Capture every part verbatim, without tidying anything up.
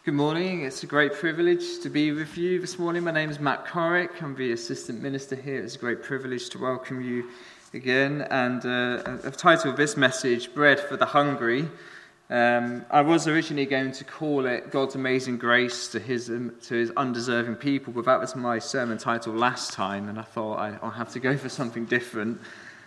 Good morning. It's a great privilege to be with you this morning. My name is Matt Corrick. I'm the assistant minister here. It's a great privilege to welcome you again. And uh, I've titled this message, Bread for the Hungry. Um, I was originally going to call it God's Amazing Grace to his um, to his undeserving people, but that was my sermon title last time, and I thought I, I'll have to go for something different.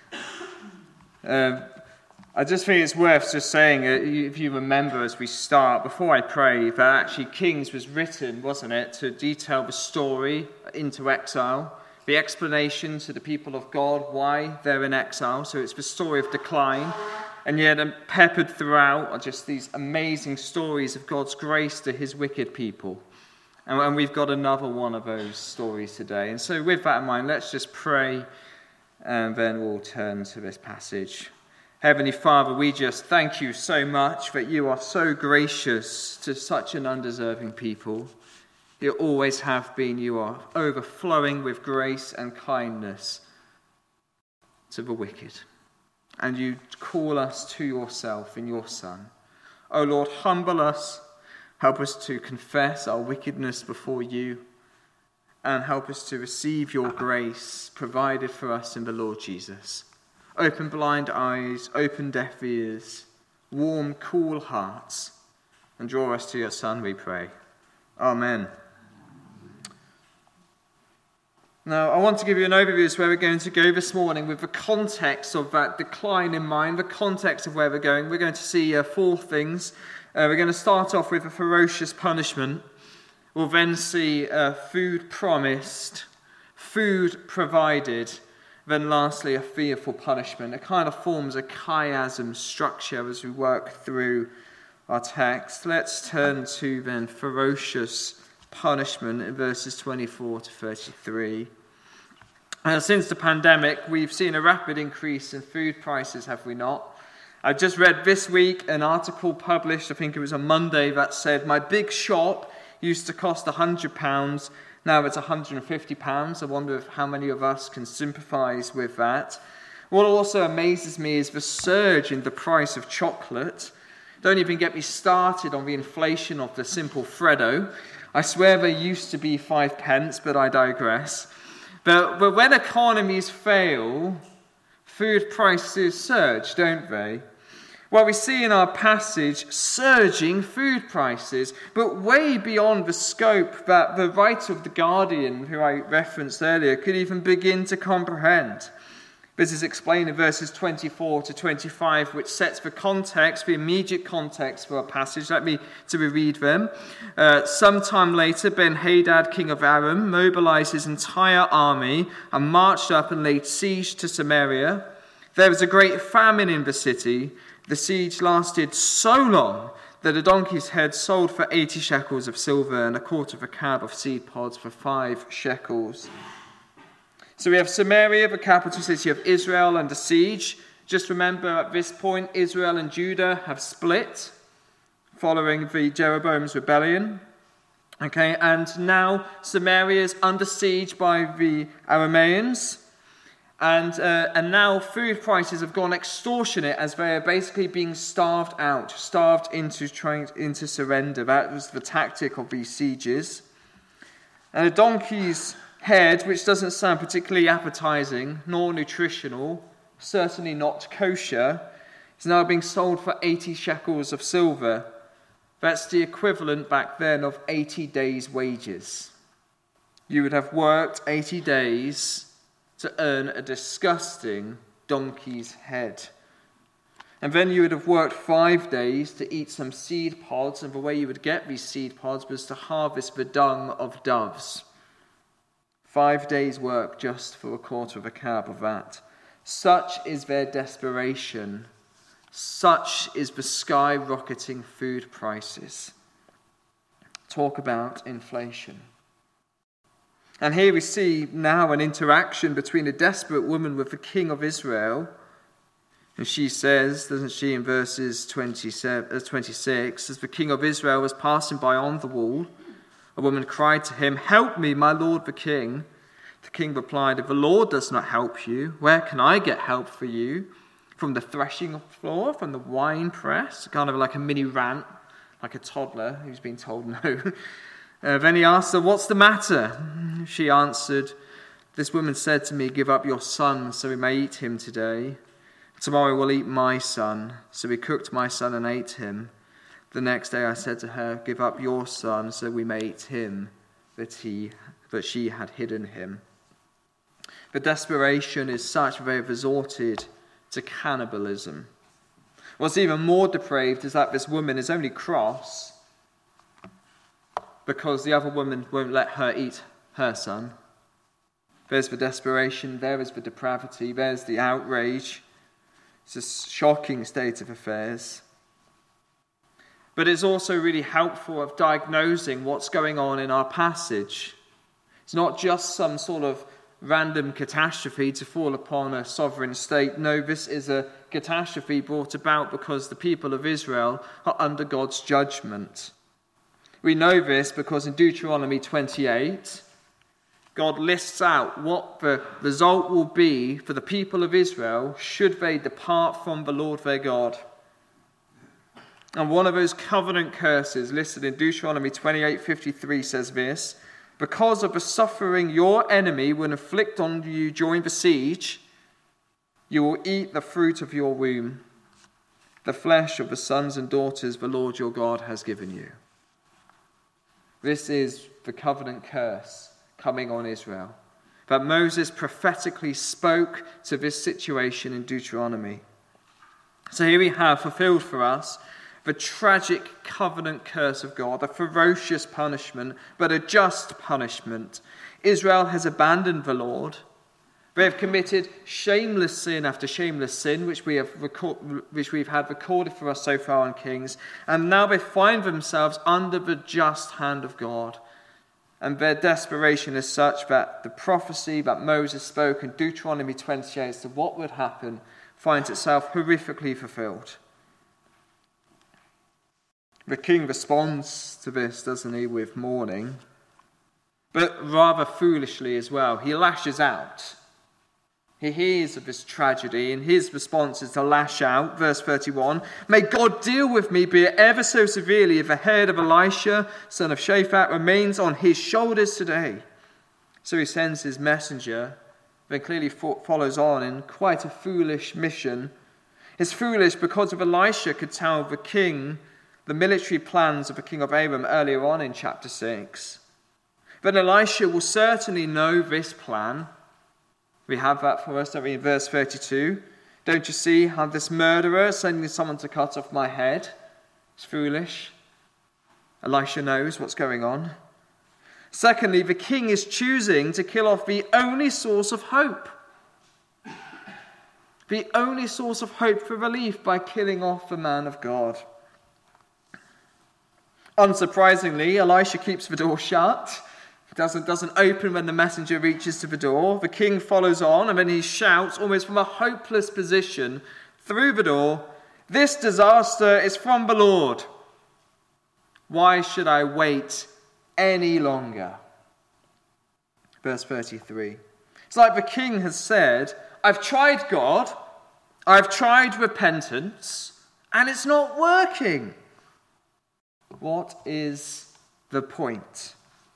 Um, I just think it's worth just saying, uh, if you remember as we start, before I pray, that actually Kings was written, wasn't it, to detail the story into exile, the explanation to the people of God why they're in exile. So it's the story of decline, and yet um, peppered throughout are just these amazing stories of God's grace to his wicked people. And, and we've got another one of those stories today. And so with that in mind, let's just pray, and then we'll turn to this passage. Heavenly Father, we just thank you so much that you are so gracious to such an undeserving people. You always have been. You are overflowing with grace and kindness to the wicked. And you call us to yourself in your Son. O Lord, humble us. Help us to confess our wickedness before you. And help us to receive your grace provided for us in the Lord Jesus. Open blind eyes, open deaf ears, warm, cool hearts, and draw us to your Son, we pray. Amen. Now, I want to give you an overview of where we're going to go this morning with the context of that decline in mind, the context of where we're going. We're going to see uh, four things. Uh, we're going to start off with a ferocious punishment. We'll then see uh, food promised, food provided, then lastly, a fearful punishment. It kind of forms a chiasm structure as we work through our text. Let's turn to then ferocious punishment in verses twenty-four to thirty-three. Uh, since the pandemic, we've seen a rapid increase in food prices, have we not? I've just read this week an article published, I think it was on Monday, that said, my big shop used to cost one hundred pounds. Now it's one hundred fifty pounds. I wonder if how many of us can sympathise with that. What also amazes me is the surge in the price of chocolate. Don't even get me started on the inflation of the simple Freddo. I swear they used to be five pence, but I digress. But, but when economies fail, food prices surge, don't they? Well, we see in our passage surging food prices, but way beyond the scope that the writer of The Guardian, who I referenced earlier, could even begin to comprehend. This is explained in verses twenty-four to twenty-five, which sets the context, the immediate context for our passage. Let me to reread them. Uh, sometime later, Ben-Hadad, king of Aram, mobilized his entire army and marched up and laid siege to Samaria. There was a great famine in the city. The siege lasted so long that a donkey's head sold for eighty shekels of silver and a quarter of a cab of seed pods for five shekels. So we have Samaria, the capital city of Israel, under siege. Just remember at this point, Israel and Judah have split following the Jeroboam's rebellion. Okay, and now Samaria is under siege by the Arameans. And uh, and now food prices have gone extortionate as they are basically being starved out, starved into trying into surrender. That was the tactic of these sieges. And a donkey's head, which doesn't sound particularly appetizing nor nutritional, certainly not kosher, is now being sold for eighty shekels of silver. That's the equivalent back then of eighty days' wages. You would have worked eighty days to earn a disgusting donkey's head. And then you would have worked five days to eat some seed pods, and the way you would get these seed pods was to harvest the dung of doves. Five days' work just for a quarter of a cab of that. Such is their desperation. Such is the skyrocketing food prices. Talk about inflation. And here we see now an interaction between a desperate woman with the king of Israel. And she says, doesn't she, in verses twenty-seven, twenty-six, as the king of Israel was passing by on the wall, a woman cried to him, "Help me, my lord the king." The king replied, "If the Lord does not help you, where can I get help for you? From the threshing floor, from the wine press?" Kind of like a mini rant like a toddler who's been told no. Uh, then he asked her, "What's the matter?" She answered, "This woman said to me, 'Give up your son so we may eat him today. Tomorrow we'll eat my son.' So we cooked my son and ate him. The next day I said to her, 'Give up your son so we may eat him,' but, he, but she had hidden him." The desperation is such that they have resorted to cannibalism. What's even more depraved is that this woman is only cross because the other woman won't let her eat her son. There's the desperation, there is the depravity, there's the outrage. It's a shocking state of affairs. But it's also really helpful of diagnosing what's going on in our passage. It's not just some sort of random catastrophe to fall upon a sovereign state. No, this is a catastrophe brought about because the people of Israel are under God's judgment. We know this because in Deuteronomy twenty-eight, God lists out what the result will be for the people of Israel should they depart from the Lord their God. And one of those covenant curses listed in Deuteronomy twenty-eight fifty-three says this: "Because of the suffering your enemy will inflict on you during the siege, you will eat the fruit of your womb, the flesh of the sons and daughters the Lord your God has given you." This is the covenant curse coming on Israel, that Moses prophetically spoke to this situation in Deuteronomy. So here we have fulfilled for us the tragic covenant curse of God, a ferocious punishment, but a just punishment. Israel has abandoned the Lord. They have committed shameless sin after shameless sin, which we have record, which we've had recorded for us so far in Kings, and now they find themselves under the just hand of God. And their desperation is such that the prophecy that Moses spoke in Deuteronomy twenty-eight as to what would happen finds itself horrifically fulfilled. The king responds to this, doesn't he, with mourning, but rather foolishly as well. He lashes out. He hears of this tragedy, and his response is to lash out. Verse thirty-one, "May God deal with me, be it ever so severely, if the head of Elisha, son of Shaphat, remains on his shoulders today." So he sends his messenger, then clearly follows on in quite a foolish mission. It's foolish because if Elisha could tell the king the military plans of the king of Aram earlier on in chapter six, then Elisha will certainly know this plan. We have that for us, don't we, in verse thirty-two. "Don't you see how this murderer is sending someone to cut off my head?" It's foolish. Elisha knows what's going on. Secondly, the king is choosing to kill off the only source of hope. The only source of hope for relief by killing off the man of God. Unsurprisingly, Elisha keeps the door shut. Doesn't, doesn't open when the messenger reaches to the door. The king follows on, and then he shouts almost from a hopeless position through the door, "This disaster is from the Lord. Why should I wait any longer?" Verse thirty-three. It's like the king has said, "I've tried God, I've tried repentance, and it's not working. What is the point?"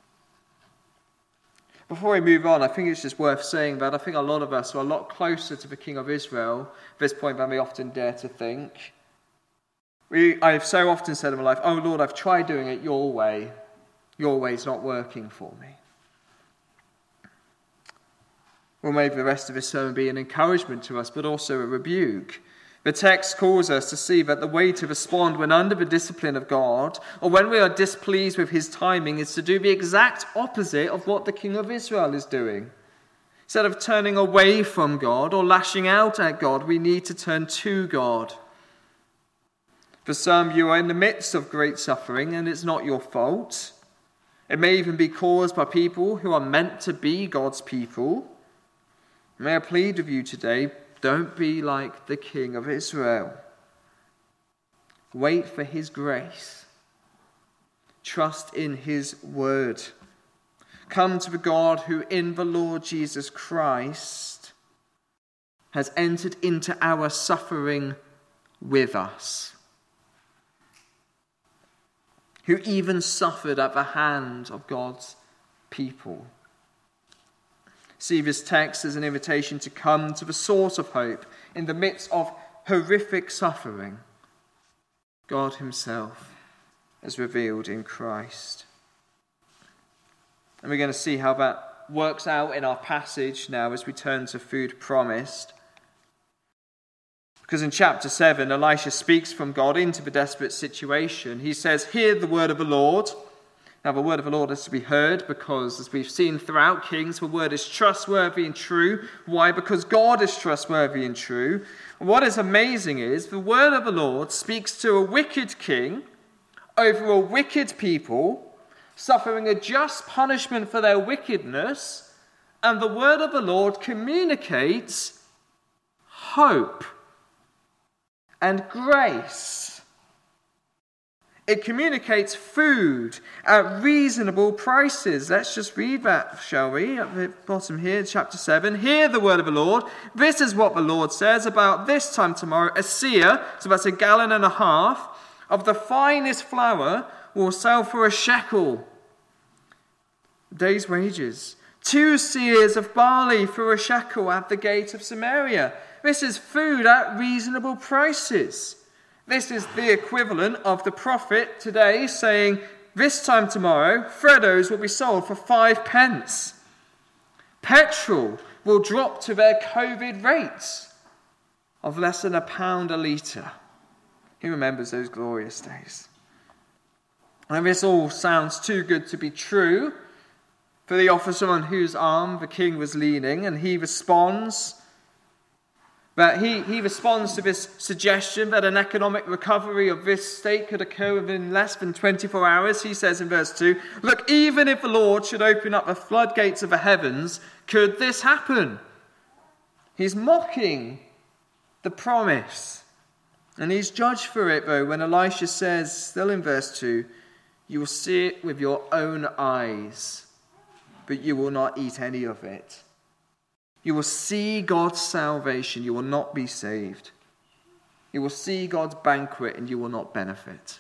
Before we move on, I think it's just worth saying that I think a lot of us are a lot closer to the king of Israel at this point than we often dare to think. We, I've so often said in my life, "Oh Lord, I've tried doing it your way. Your way's not working for me." Or maybe the rest of this sermon be an encouragement to us, but also a rebuke. The text calls us to see that the way to respond when under the discipline of God, or when we are displeased with his timing, is to do the exact opposite of what the king of Israel is doing. Instead of turning away from God or lashing out at God, we need to turn to God. For some, you are in the midst of great suffering, and it's not your fault. It may even be caused by people who are meant to be God's people. May I plead with you today, don't be like the king of Israel. Wait for his grace. Trust in his word. Come to the God who in the Lord Jesus Christ has entered into our suffering with us. who even suffered at the hand of God's people. See this text as an invitation to come to the source of hope in the midst of horrific suffering. God himself as revealed in Christ. And we're going to see how that works out in our passage now as we turn to food promised. Because in chapter seven, Elisha speaks from God into the desperate situation. He says, "Hear the word of the Lord." Now, the word of the Lord is to be heard because, as we've seen throughout Kings, the word is trustworthy and true. Why? Because God is trustworthy and true. And what is amazing is the word of the Lord speaks to a wicked king over a wicked people, suffering a just punishment for their wickedness, and the word of the Lord communicates hope and grace. It communicates food at reasonable prices. Let's just read that, shall we? At the bottom here, chapter seven. "Hear the word of the Lord. This is what the Lord says about this time tomorrow. A seah," so that's a gallon and a half, "of the finest flour will sell for a shekel." Day's wages. "Two seahs of barley for a shekel at the gate of Samaria." This is food at reasonable prices. This is the equivalent of the prophet today saying, this time tomorrow, Freddos will be sold for five pence. Petrol will drop to their COVID rates of less than a pound a litre. Who remembers those glorious days? And this all sounds too good to be true for the officer on whose arm the king was leaning, and he responds But he, he responds to this suggestion that an economic recovery of this state could occur within less than twenty-four hours. He says in verse two, "Look, even if the Lord should open up the floodgates of the heavens, could this happen?" He's mocking the promise. And he's judged for it, though, when Elisha says, still in verse two, "You will see it with your own eyes, but you will not eat any of it." You will see God's salvation, you will not be saved. You will see God's banquet, and you will not benefit.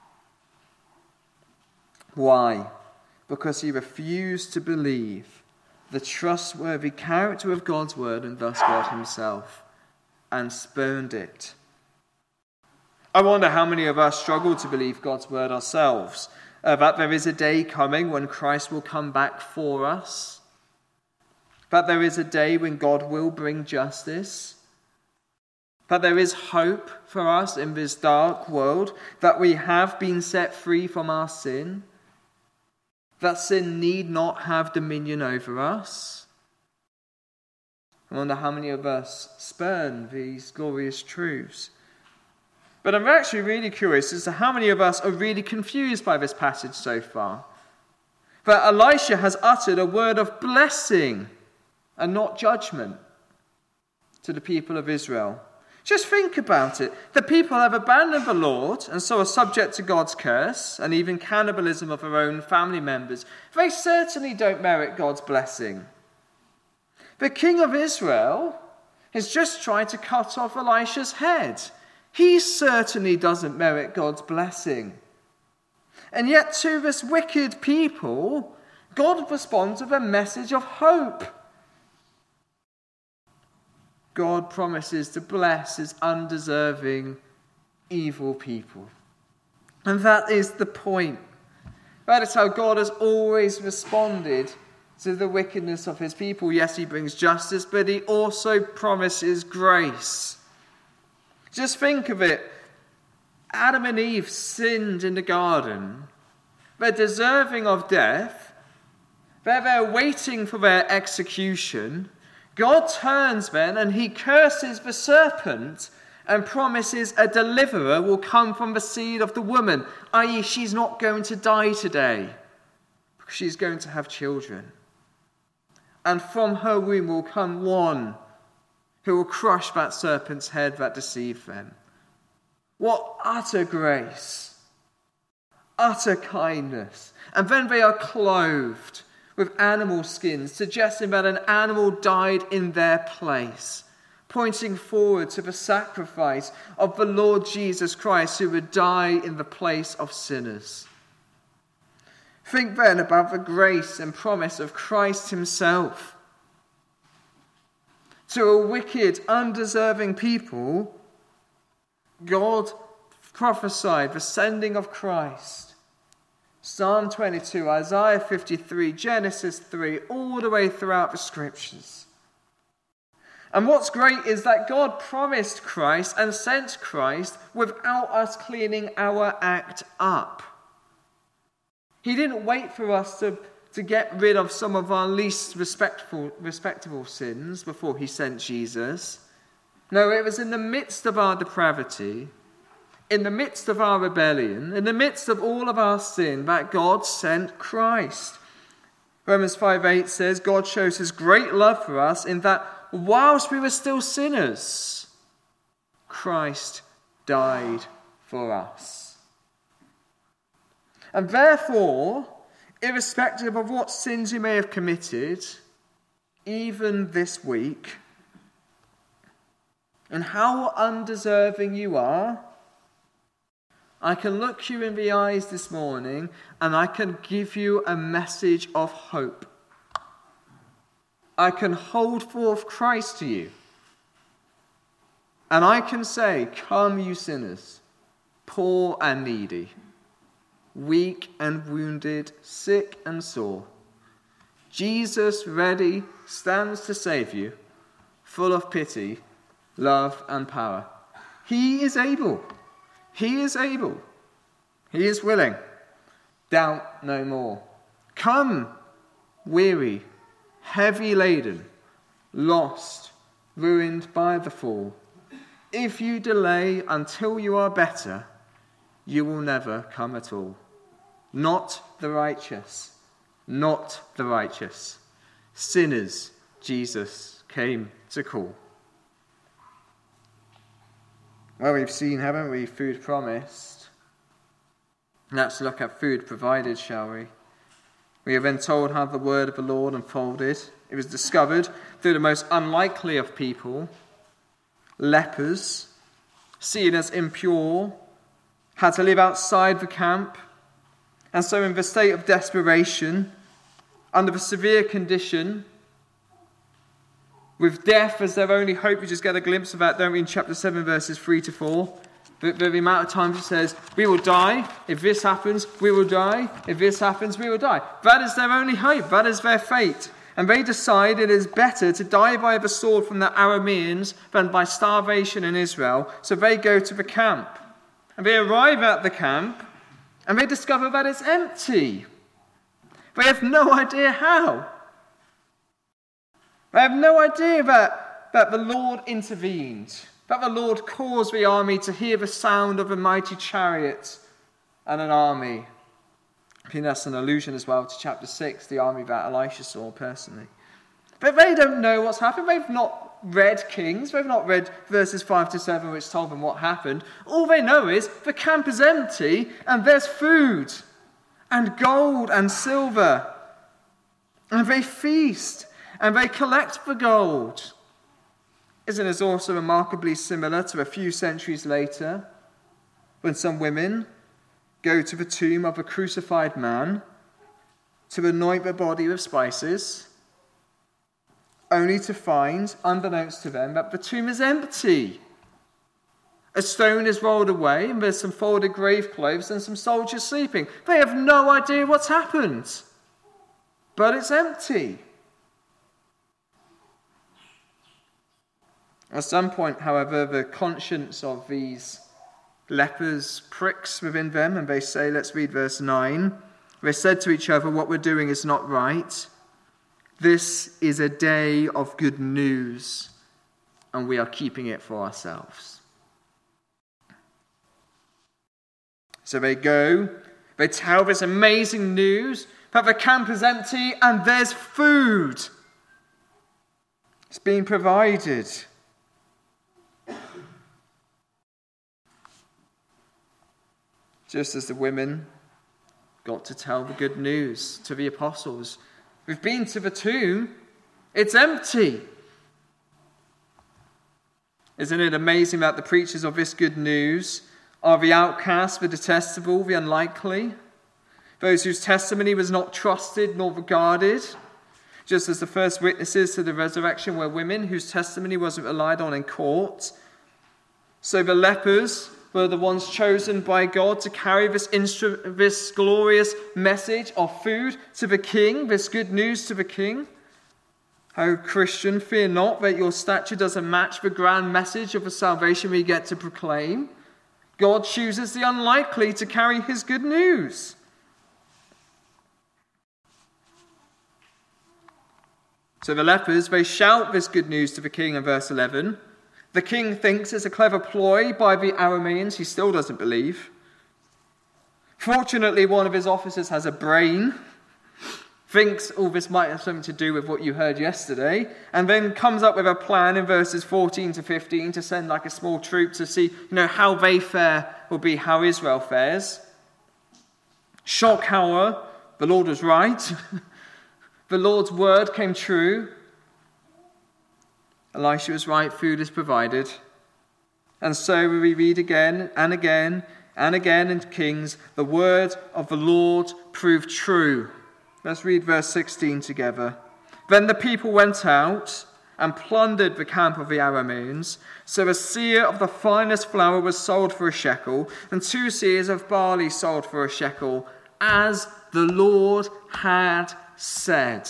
Why? Because he refused to believe the trustworthy character of God's word, and thus God himself, and spurned it. I wonder how many of us struggle to believe God's word ourselves, uh, that there is a day coming when Christ will come back for us. But there is a day when God will bring justice. But there is hope for us in this dark world, that we have been set free from our sin, that sin need not have dominion over us. I wonder how many of us spurn these glorious truths. But I'm actually really curious as to how many of us are really confused by this passage so far. That Elisha has uttered a word of blessing and not judgment to the people of Israel. Just think about it. The people have abandoned the Lord and so are subject to God's curse and even cannibalism of their own family members. They certainly don't merit God's blessing. The king of Israel has just tried to cut off Elisha's head. He certainly doesn't merit God's blessing. And yet to this wicked people, God responds with a message of hope. God promises to bless his undeserving, evil people. And that is the point. That is how God has always responded to the wickedness of his people. Yes, he brings justice, but he also promises grace. Just think of it. Adam and Eve sinned in the garden. They're deserving of death. They're there waiting for their execution. God turns then and he curses the serpent and promises a deliverer will come from the seed of the woman, that is she's not going to die today because she's going to have children. And from her womb will come one who will crush that serpent's head that deceived them. What utter grace, utter kindness. And then they are clothed with animal skins, suggesting that an animal died in their place, pointing forward to the sacrifice of the Lord Jesus Christ, who would die in the place of sinners. Think then about the grace and promise of Christ himself. To a wicked, undeserving people, God prophesied the sending of Christ. Psalm twenty-two, Isaiah fifty-three, Genesis three, all the way throughout the scriptures. And what's great is that God promised Christ and sent Christ without us cleaning our act up. He didn't wait for us to, to get rid of some of our least respectful, respectable sins before he sent Jesus. No, it was in the midst of our depravity, in the midst of our rebellion, in the midst of all of our sin, that God sent Christ. Romans five eight says, God shows his great love for us in that whilst we were still sinners, Christ died for us. And therefore, irrespective of what sins you may have committed, even this week, and how undeserving you are, I can look you in the eyes this morning and I can give you a message of hope. I can hold forth Christ to you. And I can say, come you sinners, poor and needy, weak and wounded, sick and sore. Jesus, ready, stands to save you, full of pity, love and power. He is able. He is able. He is willing. Doubt no more. Come, weary, heavy laden, lost, ruined by the fall. If you delay until you are better, you will never come at all. Not the righteous, not the righteous. Sinners Jesus came to call. Well, we've seen, haven't we, food promised. Let's look at food provided, shall we? We have been told how the word of the Lord unfolded. It was discovered through the most unlikely of people, lepers, seen as impure, had to live outside the camp, and so in the state of desperation, under the severe condition, with death as their only hope. We just get a glimpse of that, don't we, in chapter seven, verses three to four. The, the amount of times it says, we will die. If this happens, we will die. If this happens, we will die. That is their only hope. That is their fate. And they decide it is better to die by the sword from the Arameans than by starvation in Israel. So they go to the camp. And they arrive at the camp, and they discover that it's empty. They have no idea how. They have no idea that, that the Lord intervened, that the Lord caused the army to hear the sound of a mighty chariot and an army. I think that's an allusion as well to chapter six, the army that Elisha saw personally. But they don't know what's happened. They've not read Kings. They've not read verses five to seven, which told them what happened. All they know is the camp is empty and there's food and gold and silver. And they feast. And they collect the gold. Isn't it also remarkably similar to a few centuries later, when some women go to the tomb of a crucified man to anoint the body with spices, only to find, unbeknownst to them, that the tomb is empty. A stone is rolled away, and there's some folded grave clothes and some soldiers sleeping. They have no idea what's happened, but it's empty. At some point, however, the conscience of these lepers pricks within them, and they say, let's read verse nine. They said to each other, what we're doing is not right. This is a day of good news, and we are keeping it for ourselves. So they go, they tell this amazing news that the camp is empty and there's food. It's being provided. Just as the women got to tell the good news to the apostles. We've been to the tomb. It's empty. Isn't it amazing that the preachers of this good news are the outcast, the detestable, the unlikely? those whose testimony was not trusted nor regarded, just as the first witnesses to the resurrection were women whose testimony wasn't relied on in court. So the lepers were the ones chosen by God to carry this, instru- this glorious message of food to the king, this good news to the king. Oh, Christian, fear not that your stature doesn't match the grand message of the salvation we get to proclaim. God chooses the unlikely to carry his good news. So the lepers, they shout this good news to the king in verse eleven. The king thinks it's a clever ploy by the Arameans. He still doesn't believe. Fortunately, one of his officers has a brain, thinks all this might have something to do with what you heard yesterday, and then comes up with a plan in verses fourteen to fifteen to send like a small troop to see, you know, how they fare will be how Israel fares. Shock horror, the Lord was right. The Lord's word came true. Elisha was right, food is provided. And so we read again and again and again in Kings, the word of the Lord proved true. Let's read verse sixteen together. Then the people went out and plundered the camp of the Arameans. So a seah of the finest flour was sold for a shekel, and two seahs of barley sold for a shekel, as the Lord had said.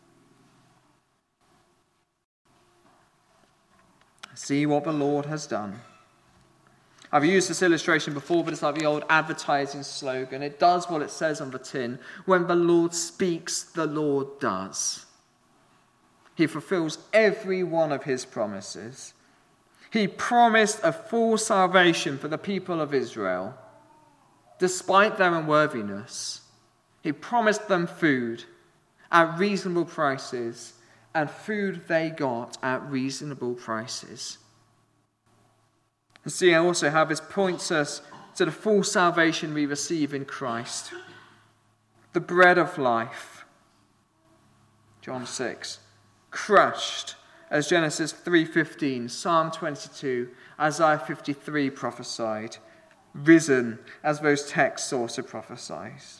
See what the Lord has done. I've used this illustration before, but it's like the old advertising slogan. It does what it says on the tin. When the Lord speaks, the Lord does. He fulfills every one of his promises. He promised a full salvation for the people of Israel, despite their unworthiness. He promised them food at reasonable prices, and food they got at reasonable prices. And see also how this points us to the full salvation we receive in Christ. The bread of life. John six. Crushed, as Genesis three fifteen, Psalm twenty-two, Isaiah fifty-three prophesied. Risen, as those texts also prophesies.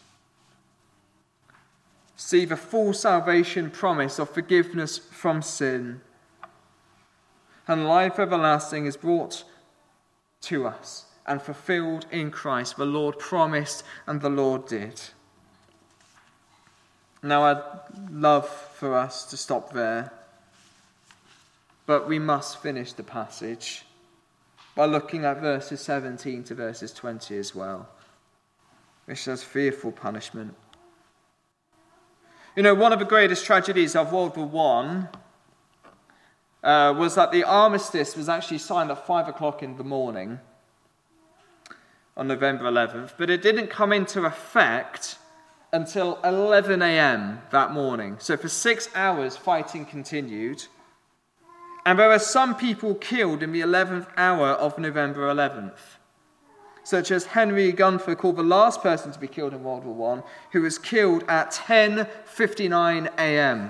See the full salvation promise of forgiveness from sin. And life everlasting is brought to us and fulfilled in Christ. The Lord promised and the Lord did. Now I'd love for us to stop there, but we must finish the passage by looking at verses seventeen to verses twenty as well, which says fearful punishment. You know, one of the greatest tragedies of World War One uh, was that the armistice was actually signed at five o'clock in the morning on November eleventh, but it didn't come into effect until eleven a.m. that morning. So for six hours, fighting continued. And there were some people killed in the eleventh hour of November eleventh. Such as Henry Gunfer, called the last person to be killed in World War One, who was killed at ten fifty-nine a.m.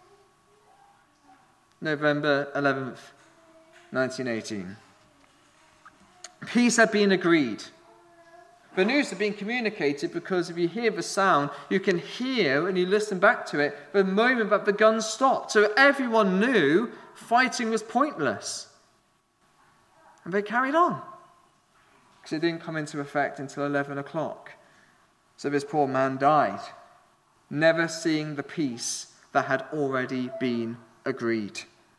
November eleventh, nineteen eighteen. Peace had been agreed. The news had been communicated because if you hear the sound, you can hear, and you listen back to it, the moment that the guns stopped. So everyone knew fighting was pointless. And they carried on, because it didn't come into effect until eleven o'clock. So this poor man died, never seeing the peace that had already been agreed.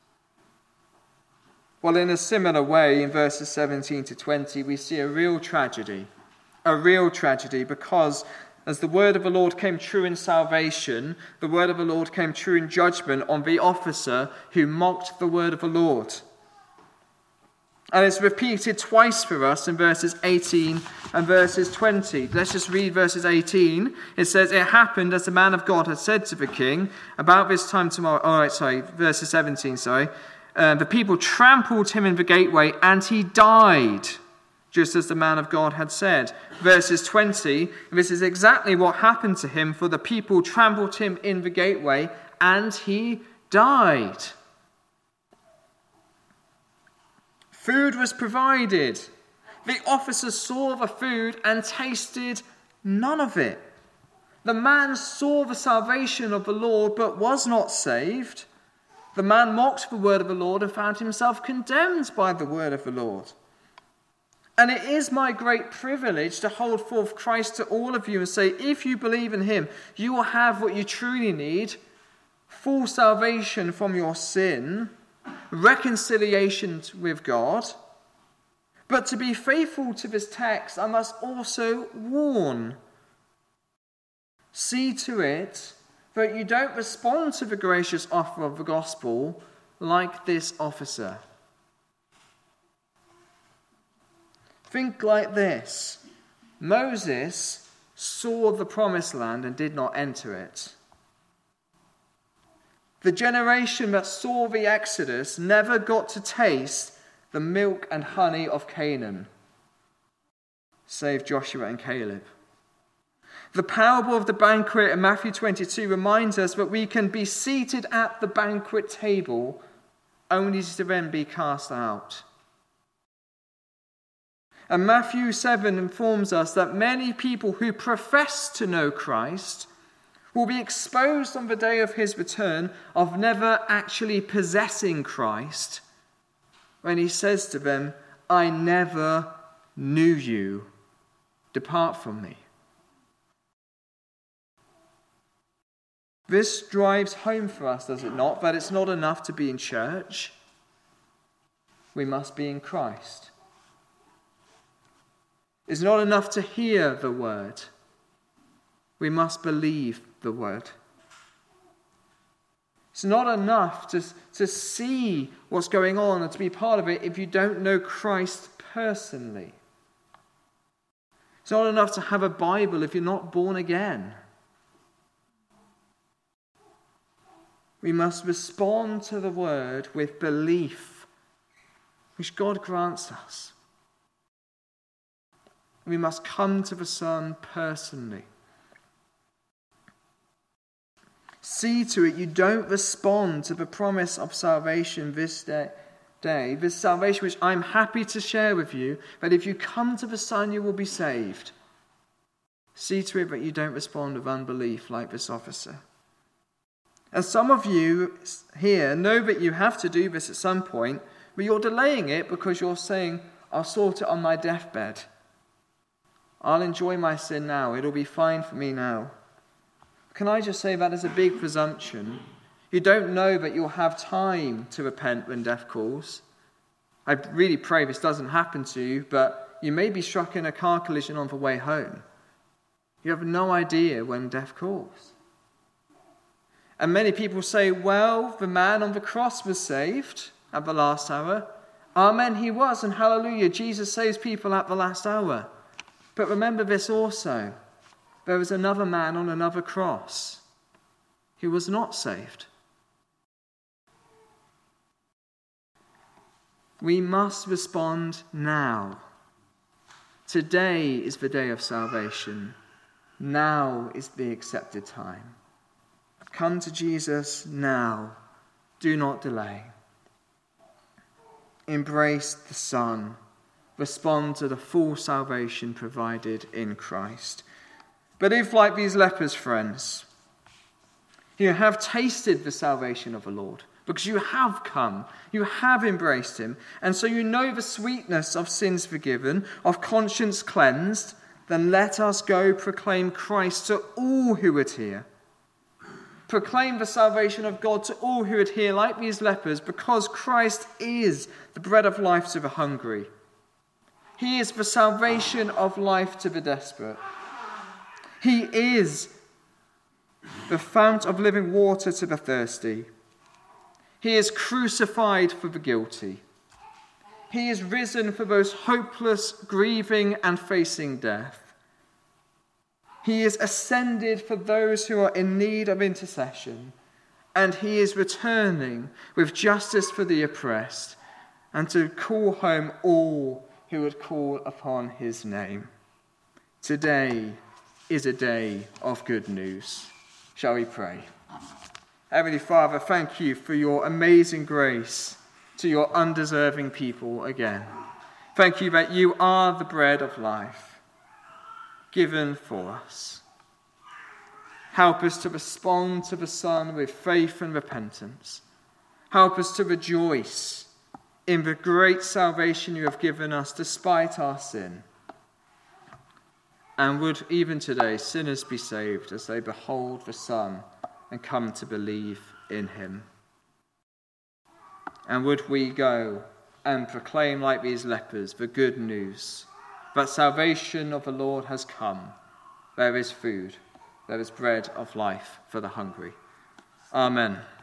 Well, in a similar way, in verses seventeen to twenty, we see a real tragedy. A real tragedy, because as the word of the Lord came true in salvation, the word of the Lord came true in judgment on the officer who mocked the word of the Lord. And it's repeated twice for us in verses eighteen and verses twenty. Let's just read verses eighteen. It says, "It happened as the man of God had said to the king, about this time tomorrow." All right, sorry, verses seventeen, sorry. Uh, the people trampled him in the gateway, and he died, just as the man of God had said. Verses twenty, this is exactly what happened to him, for the people trampled him in the gateway, and he died. Food was provided. The officers saw the food and tasted none of it. The man saw the salvation of the Lord but was not saved. The man mocked the word of the Lord and found himself condemned by the word of the Lord. And it is my great privilege to hold forth Christ to all of you and say, if you believe in him, you will have what you truly need: full salvation from your sin, reconciliation with God. But to be faithful to this text, I must also warn. See to it that you don't respond to the gracious offer of the gospel like this officer. Think like this. Moses saw the promised land and did not enter it. The generation that saw the Exodus never got to taste the milk and honey of Canaan, save Joshua and Caleb. The parable of the banquet in Matthew twenty-two reminds us that we can be seated at the banquet table only to then be cast out. And Matthew seven informs us that many people who profess to know Christ will be exposed on the day of his return of never actually possessing Christ, when he says to them, I never knew you. Depart from me. This drives home for us, does it not, that it's not enough to be in church. We must be in Christ. It's not enough to hear the word. We must believe the word. It's not enough to, to see what's going on and to be part of it if you don't know Christ personally. It's not enough to have a Bible if you're not born again. We must respond to the word with belief, which God grants us. We must come to the Son personally. See to it you don't respond to the promise of salvation this day, day, this salvation which I'm happy to share with you, that if you come to the Son you will be saved. See to it that you don't respond with unbelief like this officer. And some of you here know that you have to do this at some point, but you're delaying it because you're saying, I'll sort it on my deathbed. I'll enjoy my sin now. It'll be fine for me now. Can I just say that is a big presumption? You don't know that you'll have time to repent when death calls. I really pray this doesn't happen to you, but you may be struck in a car collision on the way home. You have no idea when death calls. And many people say, well, the man on the cross was saved at the last hour. Amen, he was, and hallelujah, Jesus saves people at the last hour. But remember this also. There was another man on another cross who was not saved. We must respond now. Today is the day of salvation. Now is the accepted time. Come to Jesus now. Do not delay. Embrace the Son. Respond to the full salvation provided in Christ. But if, like these lepers, friends, you have tasted the salvation of the Lord, because you have come, you have embraced him, and so you know the sweetness of sins forgiven, of conscience cleansed, then let us go proclaim Christ to all who would hear. Proclaim the salvation of God to all who would hear, like these lepers, because Christ is the bread of life to the hungry. He is the salvation of life to the desperate. He is the fount of living water to the thirsty. He is crucified for the guilty. He is risen for those hopeless, grieving, and facing death. He is ascended for those who are in need of intercession. And he is returning with justice for the oppressed and to call home all who would call upon his name. Today is a day of good news. Shall we pray? Heavenly Father, thank you for your amazing grace to your undeserving people again. Thank you that you are the bread of life given for us. Help us to respond to the Son with faith and repentance. Help us to rejoice in the great salvation you have given us despite our sin. And would even today sinners be saved as they behold the Son and come to believe in him. And would we go and proclaim like these lepers the good news that salvation of the Lord has come. There is food, there is bread of life for the hungry. Amen.